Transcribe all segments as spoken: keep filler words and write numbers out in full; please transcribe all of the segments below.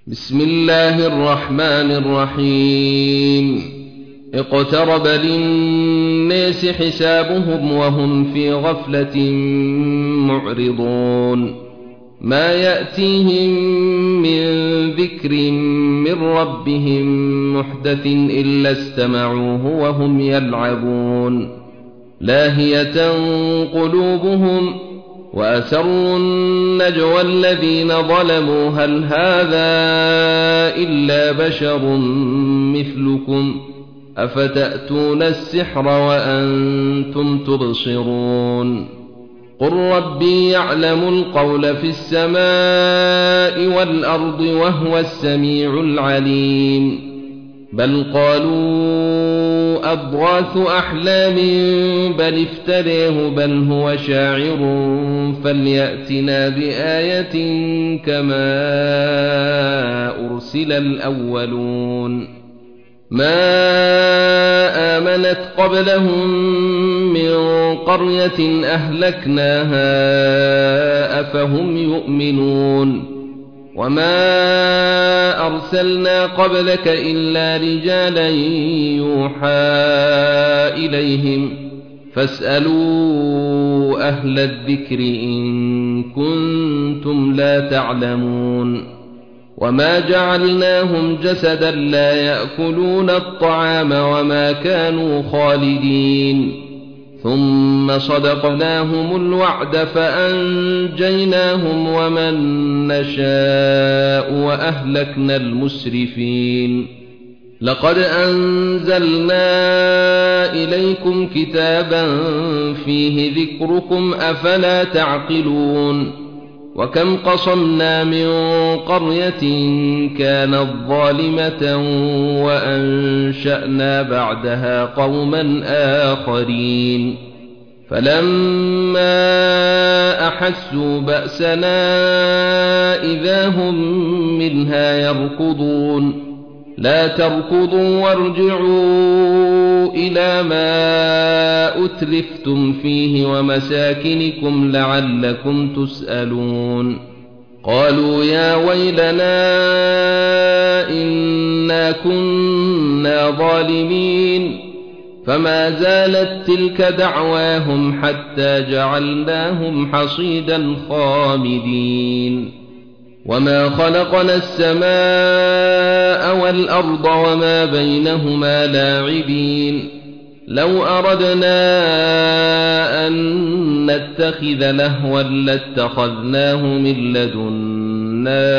بسم الله الرحمن الرحيم اقترب للناس حسابهم وهم في غفلة معرضون ما يأتيهم من ذكر من ربهم محدث إلا استمعوه وهم يلعبون لاهية قلوبهم وأسروا النجوى الذين ظلموا هل هذا إلا بشر مثلكم أفتأتون السحر وأنتم تبصرون قل ربي يعلم القول في السماء والأرض وهو السميع العليم بل قالوا أضغاث أحلام بل افتريه بل هو شاعر فليأتنا بآية كما أرسل الأولون ما آمنت قبلهم من قرية أهلكناها أفهم يؤمنون وما أرسلنا قبلك إلا رجالا يوحى إليهم فاسألوا أهل الذكر إن كنتم لا تعلمون وما جعلناهم جسدا لا يأكلون الطعام وما كانوا خالدين ثم صدقناهم الوعد فأنجيناهم ومن نشاء وأهلكنا المسرفين لقد أنزلنا إليكم كتابا فيه ذكركم أفلا تعقلون وكم قصمنا من قرية كانت ظالمة وأنشأنا بعدها قوما آخرين فلما أحسوا بأسنا إذا هم منها يركضون لا تركضوا وارجعوا إلى ما أتلفتم فيه ومساكنكم لعلكم تسألون قالوا يا ويلنا إنا كنا ظالمين فما زالت تلك دعواهم حتى جعلناهم حصيدا خامدين وما خلقنا السماء والأرض وما بينهما لاعبين لو أردنا أن نتخذ لهوا لاتخذناه من لدنا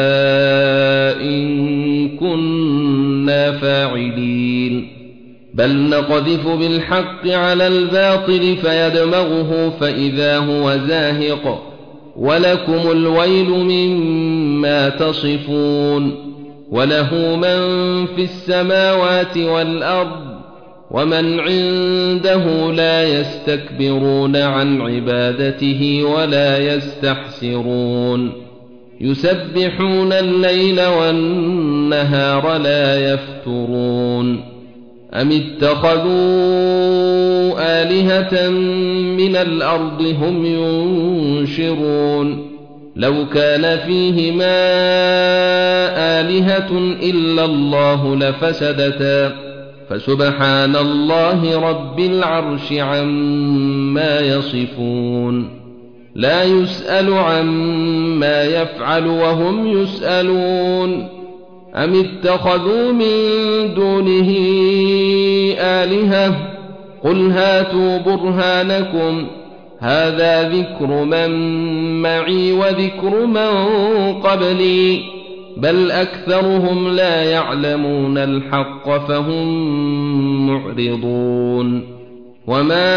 إن كنا فاعلين بل نقذف بالحق على الباطل فيدمغه فإذا هو زاهق ولكم الويل مما تصفون وله من في السماوات والأرض ومن عنده لا يستكبرون عن عبادته ولا يستحسرون يسبحون الليل والنهار لا يفترون أم اتخذوا آلهة من الأرض هم ينشرون لو كان فيهما آلهة إلا الله لفسدتا فسبحان الله رب العرش عما يصفون لا يسأل عما يفعل وهم يسألون أم اتخذوا من دونه آلهة قل هاتوا برهانكم هذا ذكر من معي وذكر من قبلي بل أكثرهم لا يعلمون الحق فهم معرضون وما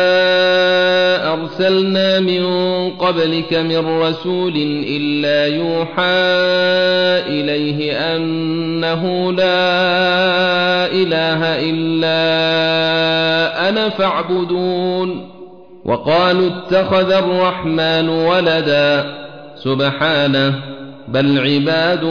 أرسلنا من قبلك من رسول إلا يوحى إليه أنه لا إله إلا أنا فاعبدون وقالوا اتخذ الرحمن ولدا سبحانه بل عباد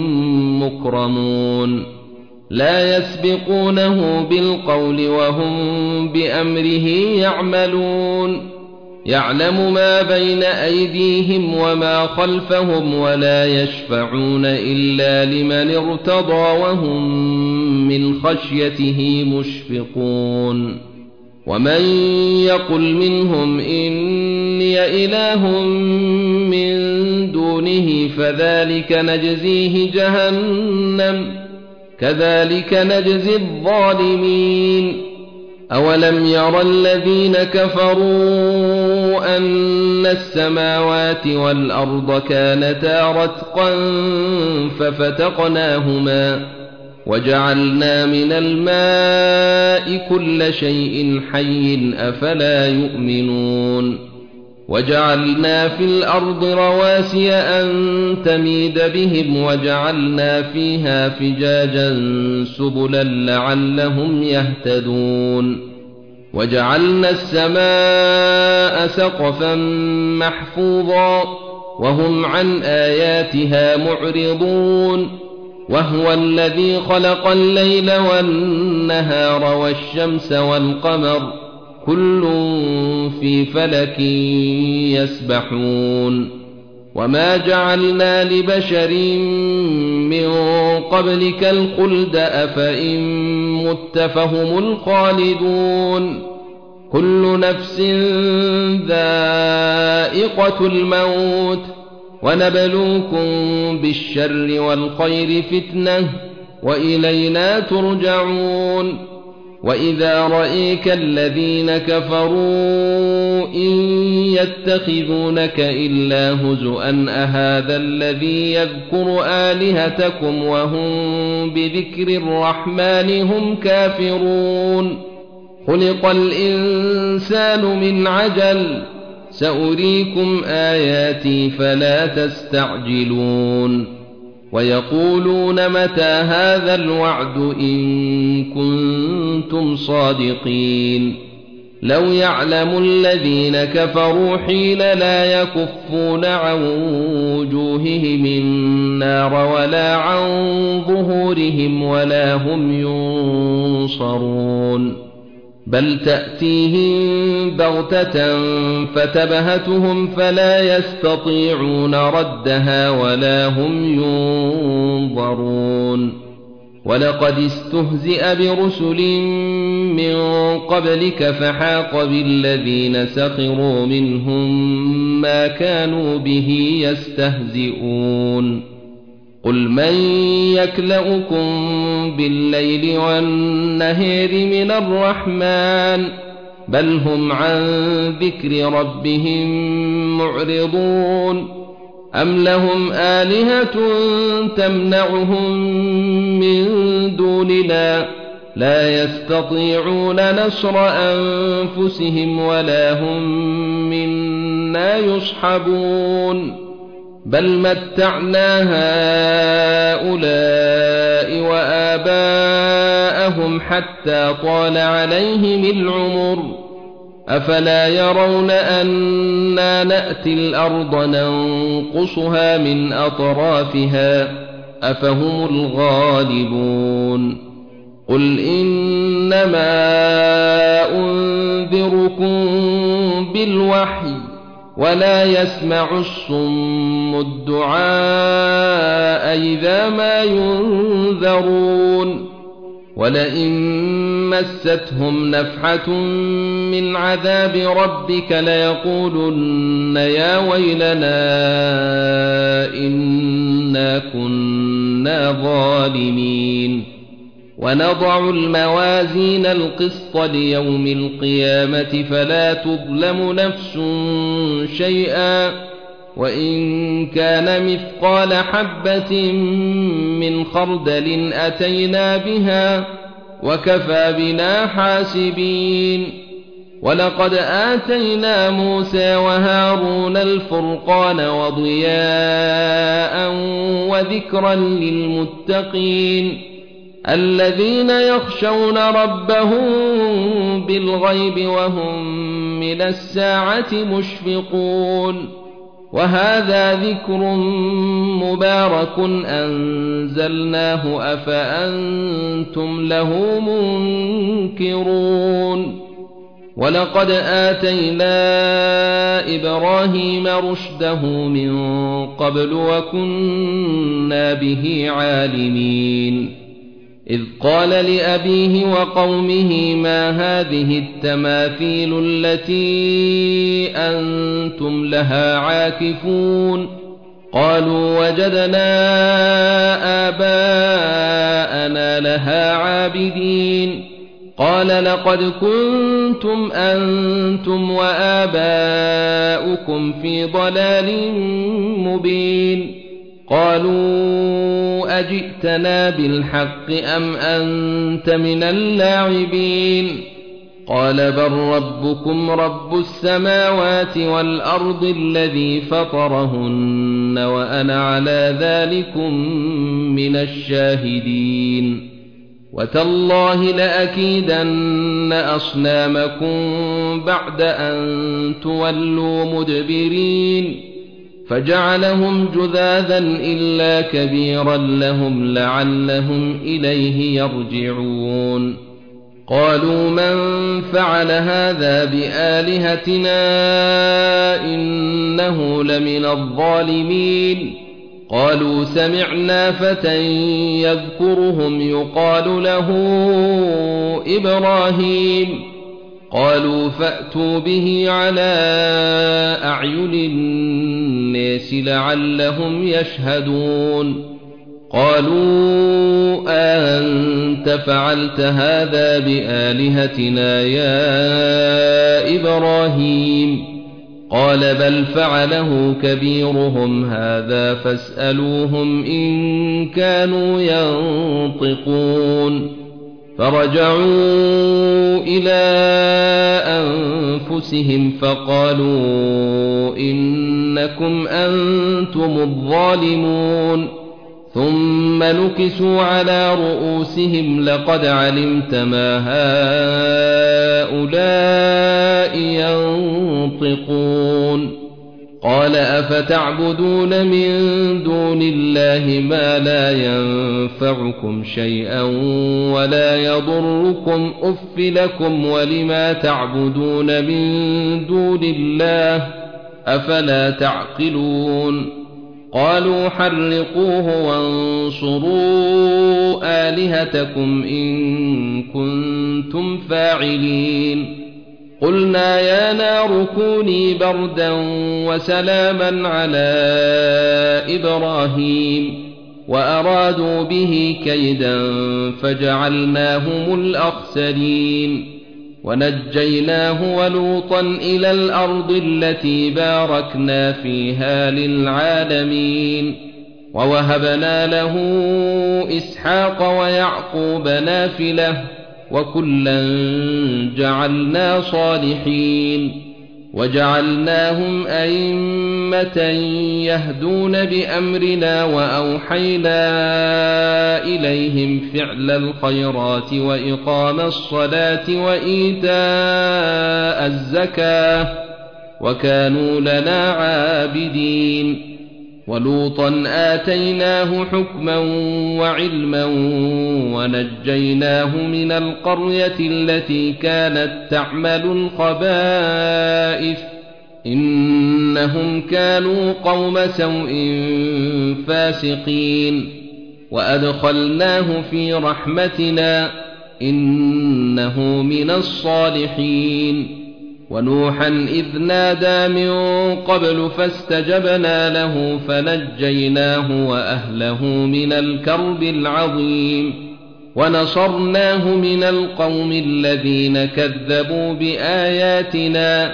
مكرمون لا يسبقونه بالقول وهم بأمره يعملون يعلم ما بين أيديهم وما خلفهم ولا يشفعون إلا لمن ارتضى وهم من خشيته مشفقون ومن يقل منهم إني إله من دونه فذلك نجزيه جهنم كذلك نجزي الظالمين أولم ير الذين كفروا أن السماوات والأرض كانتا رتقا ففتقناهما وجعلنا من الماء كل شيء حي أفلا يؤمنون وجعلنا في الأرض رواسي أن تميد بهم وجعلنا فيها فجاجا سبلا لعلهم يهتدون وجعلنا السماء سقفا محفوظا وهم عن آياتها معرضون وهو الذي خلق الليل والنهار والشمس والقمر كل في فلك يسبحون وما جعلنا لبشر من قبلك الخلد أفإن مت فهم الخالدون كل نفس ذائقة الموت ونبلوكم بالشر والخير فتنة وإلينا ترجعون وإذا رأيك الذين كفروا إن يتخذونك إلا هزؤا أهذا الذي يذكر آلهتكم وهم بذكر الرحمن هم كافرون خلق الإنسان من عجل سأريكم آياتي فلا تستعجلون ويقولون متى هذا الوعد إن كنتم صادقين لو يعلم الذين كفروا حين لا يكفون عن وجوههم النار ولا عن ظهورهم ولا هم ينصرون بل تأتيهم بغتة فتبهتهم فلا يستطيعون ردها ولا هم ينظرون ولقد استهزئ برسل من قبلك فحاق بالذين سخروا منهم ما كانوا به يستهزئون قل من يكلؤكم بالليل والنهار من الرحمن بل هم عن ذكر ربهم معرضون أم لهم آلهة تمنعهم من دوننا لا يستطيعون نصر أنفسهم ولا هم منا يصحبون بل متعنا هؤلاء وآباءهم حتى طال عليهم العمر أفلا يرون أنا نأتي الأرض ننقصها من أطرافها أفهم الغالبون قل إنما أنذركم بالوحي ولا يسمع الصم الدعاء إذا ما ينذرون ولئن مستهم نفحة من عذاب ربك ليقولن يا ويلنا إنا كنا ظالمين ونضع الموازين القسط ليوم القيامة فلا تظلم نفس شيئا وإن كان مثقال حبة من خردل أتينا بها وكفى بنا حاسبين ولقد آتينا موسى وهارون الفرقان وضياء وذكرا للمتقين الذين يخشون ربهم بالغيب وهم من الساعة مشفقون وهذا ذكر مبارك أنزلناه أفأنتم له منكرون ولقد آتينا إبراهيم رشده من قبل وكنا به عالمين إذ قال لأبيه وقومه ما هذه التماثيل التي أنتم لها عاكفون قالوا وجدنا آباءنا لها عابدين قال لقد كنتم أنتم وآباؤكم في ضلال مبين قالوا أجئتنا بالحق أم أنت من اللاعبين قال بل ربكم رب السماوات والأرض الذي فطرهن وأنا على ذلكم من الشاهدين وتالله لأكيدن أصنامكم بعد أن تولوا مدبرين فجعلهم جذاذا إلا كبيرا لهم لعلهم إليه يرجعون قالوا من فعل هذا بآلهتنا إنه لمن الظالمين قالوا سمعنا فتى يذكرهم يقال له إبراهيم قالوا فأتوا به على أعين الناس لعلهم يشهدون قالوا أنت فعلت هذا بآلهتنا يا إبراهيم قال بل فعله كبيرهم هذا فاسألوهم إن كانوا ينطقون فرجعوا إلى أنفسهم فقالوا إنكم أنتم الظالمون ثم نكسوا على رؤوسهم لقد علمت ما هؤلاء ينطقون قال أفتعبدون من دون الله ما لا ينفعكم شيئا ولا يضركم أف لكم ولما تعبدون من دون الله أفلا تعقلون قالوا حرقوه وانصروا آلهتكم إن كنتم فاعلين قلنا يا نار كوني بردا وسلاما على إبراهيم وأرادوا به كيدا فجعلناهم الأخسرين ونجيناه ولوطا إلى الأرض التي باركنا فيها للعالمين ووهبنا له إسحاق ويعقوب نافلة وكلا جعلنا صالحين وجعلناهم أئمة يهدون بأمرنا وأوحينا إليهم فعل الخيرات وإقام الصلاة وإيتاء الزكاة وكانوا لنا عابدين ولوطا آتيناه حكما وعلما ونجيناه من القرية التي كانت تعمل الخبائث إنهم كانوا قوم سوء فاسقين وأدخلناه في رحمتنا إنه من الصالحين ونوحا إذ نادى من قبل فاستجبنا له فنجيناه وأهله من الكرب العظيم ونصرناه من القوم الذين كذبوا بآياتنا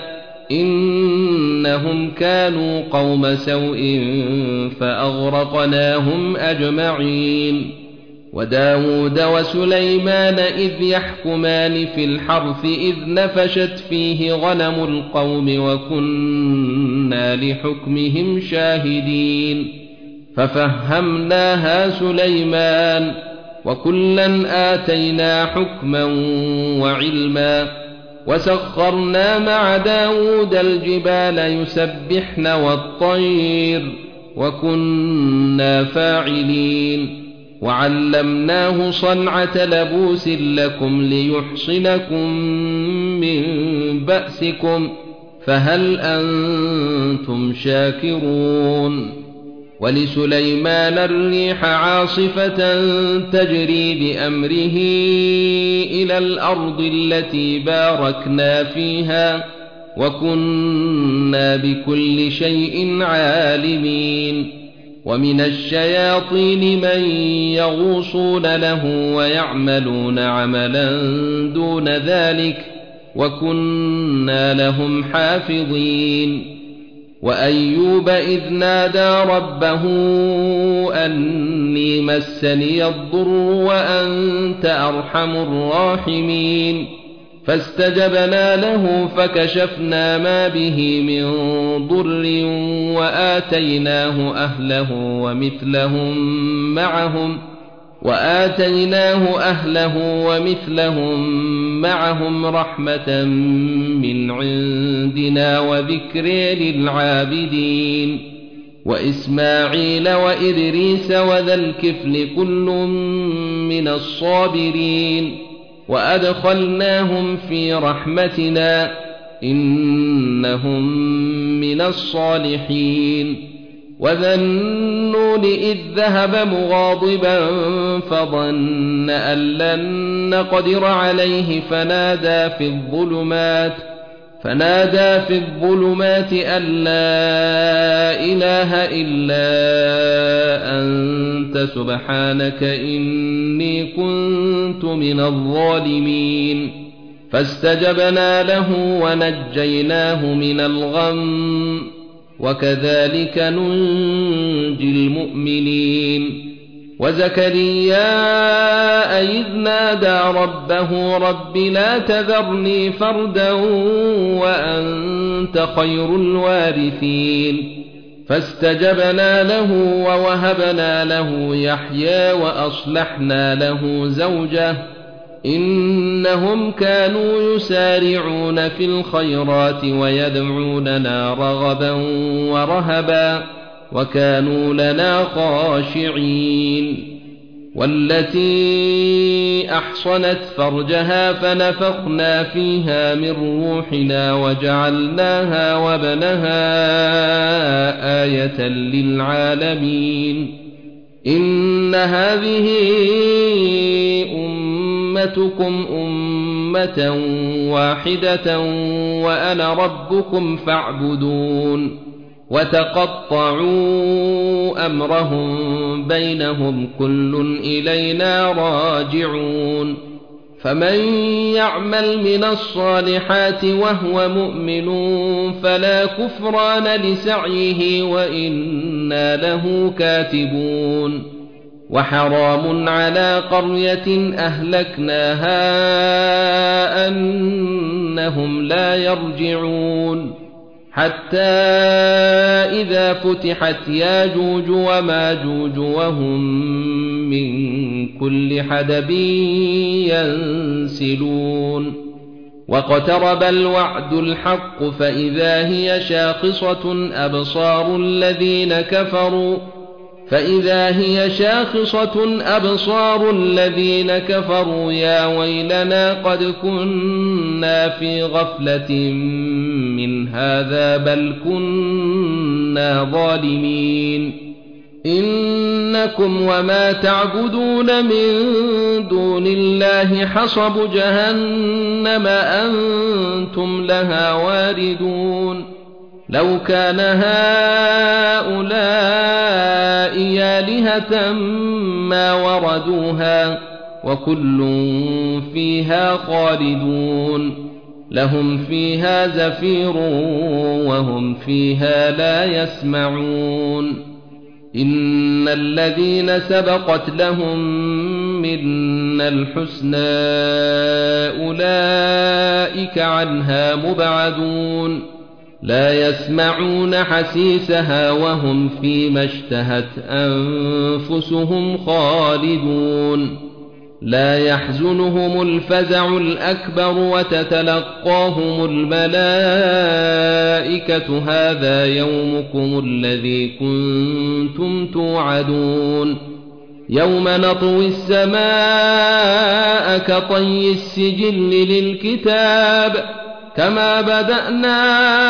إنهم كانوا قوم سوء فأغرقناهم أجمعين وداود وسليمان إذ يحكمان في الحرث إذ نفشت فيه غنم القوم وكنا لحكمهم شاهدين ففهمناها سليمان وكلا آتينا حكما وعلما وسخرنا مع داود الجبال يسبحن والطير وكنا فاعلين وعلمناه صنعة لبوس لكم ليحصنكم من بأسكم فهل أنتم شاكرون ولسليمان الريح عاصفة تجري بأمره إلى الأرض التي باركنا فيها وكنا بكل شيء عالمين ومن الشياطين من يغوصون له ويعملون عملا دون ذلك وكنا لهم حافظين وأيوب إذ نادى ربه أني مسني الضر وأنت أرحم الراحمين فاستجبنا له فكشفنا ما به من ضر وآتيناه أهله ومثلهم معهم وآتيناه أهله ومثلهم معهم رحمة من عندنا وذكر للعابدين وإسماعيل وإدريس وذا الكفل كل من الصابرين وأدخلناهم في رحمتنا إنهم من الصالحين وذا النون إذ ذهب مغاضبا فظن أن لن نقدر عليه فنادى في الظلمات فنادى في الظلمات أن لا إله إلا أنت سبحانك إني كنت من الظالمين فاستجبنا له ونجيناه من الغم وكذلك ننجي المؤمنين وزكريا إذ نادى ربه رب لا تذرني فردا وأنت خير الوارثين فاستجبنا له ووهبنا له يحيى وأصلحنا له زوجه إنهم كانوا يسارعون في الخيرات ويدعوننا رغبا ورهبا وكانوا لنا خاشعين والتي أحصنت فرجها فنفخنا فيها من روحنا وجعلناها وابنها آية للعالمين إن هذه أمتكم أمة واحدة وأنا ربكم فاعبدون وتقطعوا أمرهم بينهم كل إلينا راجعون فمن يعمل من الصالحات وهو مؤمن فلا كفران لسعيه وإنا له كاتبون وحرام على قرية أهلكناها أنهم لا يرجعون حتى إذا فتحت ياجوج وماجوج وهم من كل حدب ينسلون واقترب الوعد الحق فإذا هي شاخصة أبصار الذين كفروا فإذا هي شاخصة أبصار الذين كفروا يا ويلنا قد كنا في غفلة من هذا بل كنا ظالمين إنكم وما تعبدون من دون الله حصب جهنم أنتم لها واردون لو كان هؤلاء آلهة ما وردوها وكل فيها خالدون لهم فيها زفير وهم فيها لا يسمعون إن الذين سبقت لهم منا الحسنى أولئك عنها مبعدون لا يسمعون حسيسها وهم فيما اشتهت أنفسهم خالدون لا يحزنهم الفزع الأكبر وتتلقاهم الملائكة هذا يومكم الذي كنتم توعدون يوم نطوي السماء كطي السجل للكتاب كما بدأنا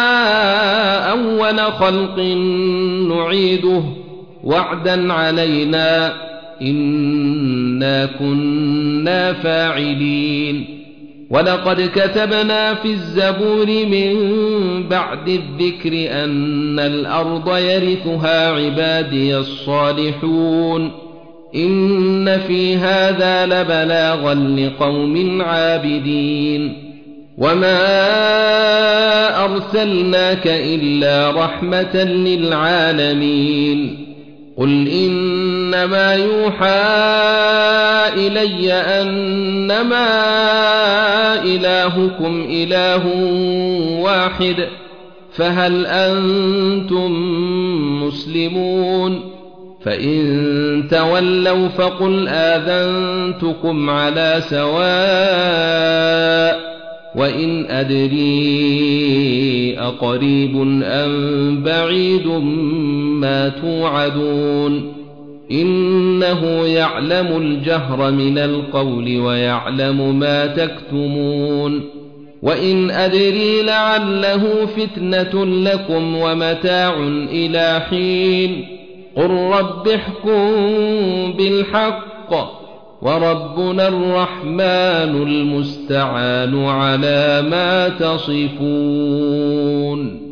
أول خلق نعيده وعدا علينا إنا كنا فاعلين ولقد كتبنا في الزبور من بعد الذكر أن الأرض يرثها عبادي الصالحون إن في هذا لبلاغا لقوم عابدين وما أرسلناك إلا رحمة للعالمين قل إنما يوحى إلي أنما إلهكم إله واحد فهل أنتم مسلمون فإن تولوا فقل آذنتكم على سواء وإن أدري أقريب أم بعيد ما توعدون إنه يعلم الجهر من القول ويعلم ما تكتمون وإن أدري لعله فتنة لكم ومتاع إلى حين قل رب احكم بالحق وربنا الرحمن المستعان على ما تصفون.